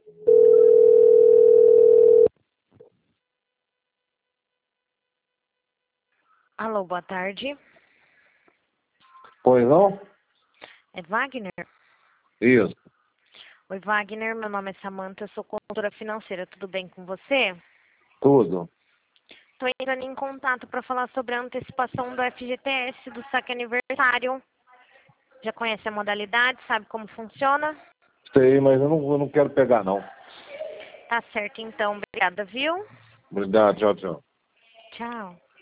Alô, boa tarde. Pois não? É Wagner? Isso. Oi, Wagner. Meu nome é Samantha, eu sou consultora financeira. Tudo bem com você? Tudo. Estou entrando em contato para falar sobre a antecipação do FGTS, do saque aniversário. Já conhece a modalidade? Sabe como funciona? Sei, mas eu não quero pegar, não. Tá certo, então. Obrigada, viu? Obrigado, tchau, tchau. Tchau.